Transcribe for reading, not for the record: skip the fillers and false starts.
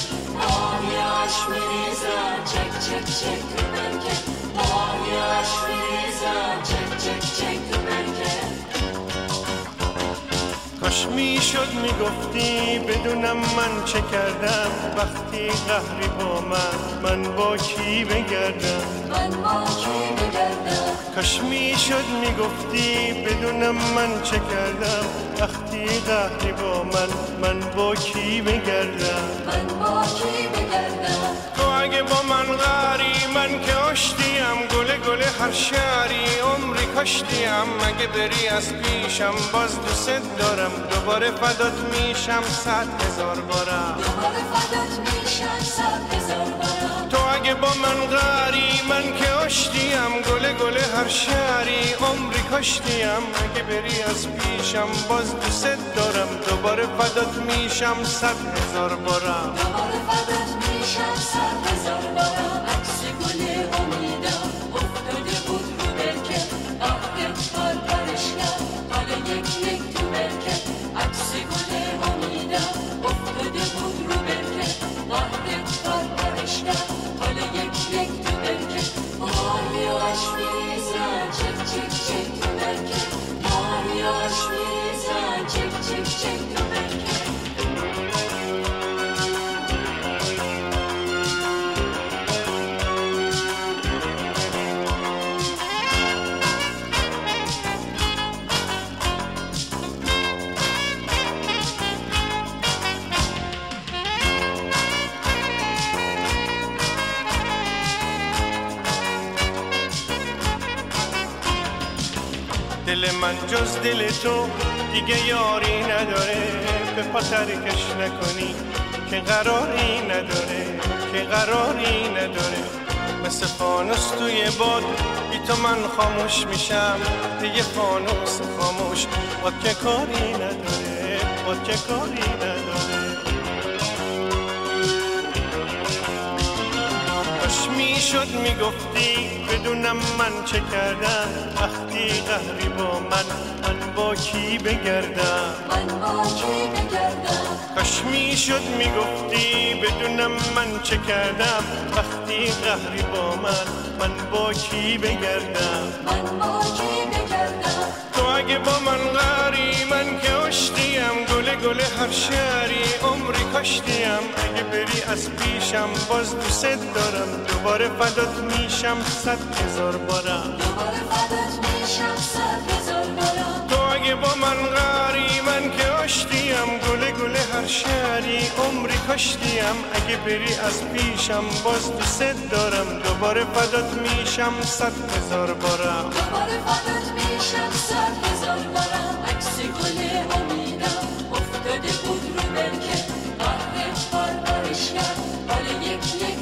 ماهیاش میریزم چک چک چک تو برکه ماهیاش میریزم چک چک چک تو برکه کاش میشد میگفتی بدونم من چه کردم وقتی قهری با من با کی بگردم من با کی بگردم کاش میشد میگفتی بدونم من چه کردم وقتی قهری با من با کی بگردم من با کی بگردم تو اگه با من قهری من که آشتیم گله گله هر شهری عمری کاشتیم اگه بری از پیشم باز دوست دارم دوباره فدات میشم 100,000 بارم دوباره فدات میشم 100,000 بارم تو اگه با من قهری من که آشتیم گله گله هر شهری عمری کاشتیم اگه بری از پیشم باز دوست دارم دوباره فدات میشم 100,000 بارم دوباره فدات میشم 100,000 بارم عکس گل امیدم افتاده بود رو برکه وقتت پرپرش کرد حالا یک یک تو برکه عکس گل امیدم افتاده بود رو برکه وقتت پرپرش کرد حالا یک یک تو برکه ماهیاش میریزن چک چک چک تو برکه ماهیاش میریزن چک چک چک تو برکه دل من جز دل تو دیگه یاری نداره به پا ترکش نکنی که قراری نداره که قراری نداره مثل فانوس توی باد بی تو من خاموش میشم دیگه فانوس خاموش باد که کاری نداره باد که کاری نداره کاش میشد میگفتی بدونم من چه کردم وقتی قهری با من با کی بگردم من با کی بگردم کاش میشد میگفتی بدونم من چه کردم وقتی قهری با من با کی بگردم من با کی بگردم تو اگه با من قهری من که آشتیم گله گله هر شهری عمری کاشتیم اگه بری از پیشم باز دوست دارم دوباره فدات میشم 100,000 بارم دوباره فدات میشم 100,000 بارم تو اگه با من قهری من که آشتیم گله گله هر شهری عمری کاشتیم اگه بری از پیشم باز دوست دارم دوباره فدات میشم 100,000 بارم دوباره فدات میشم 100,000 بارم عکس گل امیدم افتاده بود رو برکه وقتت پرپرش کرد حالا یک یک